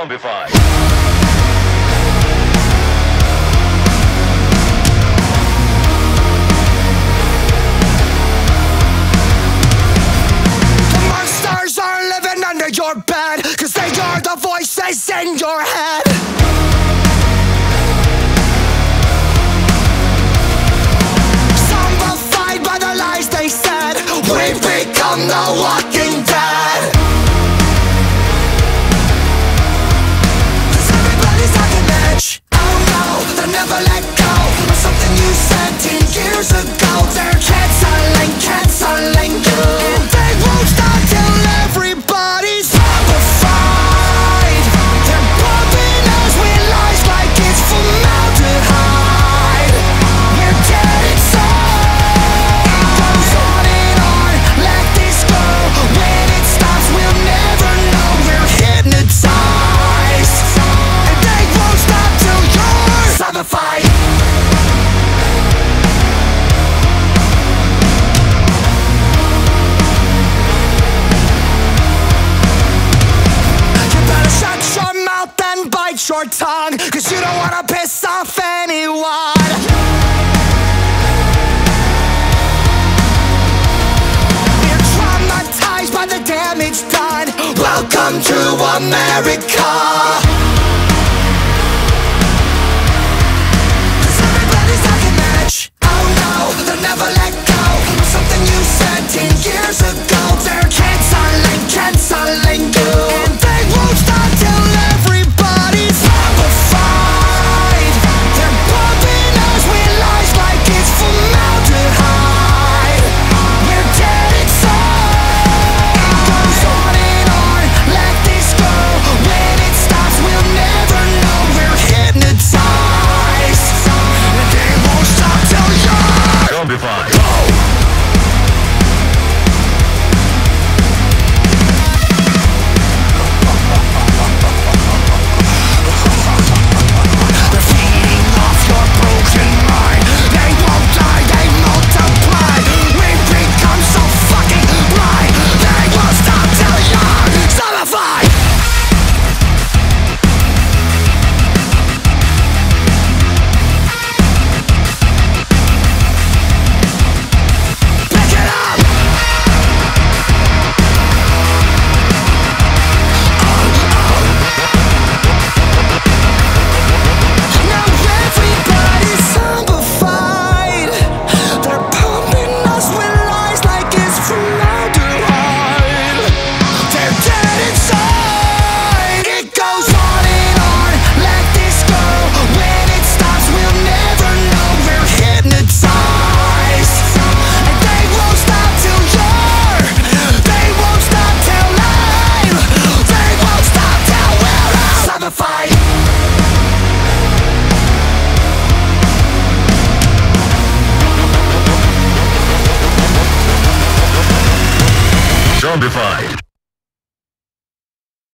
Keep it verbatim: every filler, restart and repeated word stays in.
Zombified. Under your bed, cause they are the voices in your head. Zombified by the lies they said, we've become the walking dead. Cause everybody's on an edge. Oh no, they'll never let go of something you said ten years ago. They're canceling, canceling you, and they won't stop till everybody your tongue, cause you don't wanna piss off anyone. You're traumatized by the damage done. Welcome to America. Cause everybody's on an edge. Oh no, they'll never let go of something you said ten years ago. They're canceling, canceling you, and they won't stop till everybody Zombified. Zombified.